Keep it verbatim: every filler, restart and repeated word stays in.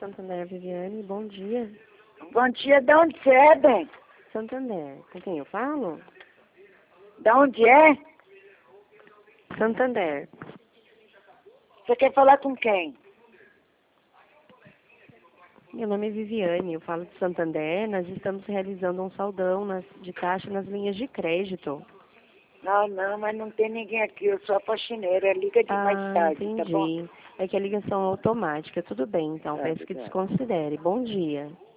Santander, Viviane, bom dia. Bom dia, de onde você é, bem? Santander, com quem eu falo? De onde é? Santander. Você quer falar com quem? Meu nome é Viviane, eu falo de Santander. Nós estamos realizando um saldão nas, de caixa nas linhas de crédito. Não, não, mas não tem ninguém aqui, eu sou a faxineira, liga de mais Ah, tarde, tá bom? entendi. É que a ligação é automática. Tudo bem, então, Tá, peço que obrigado. desconsidere. Bom dia.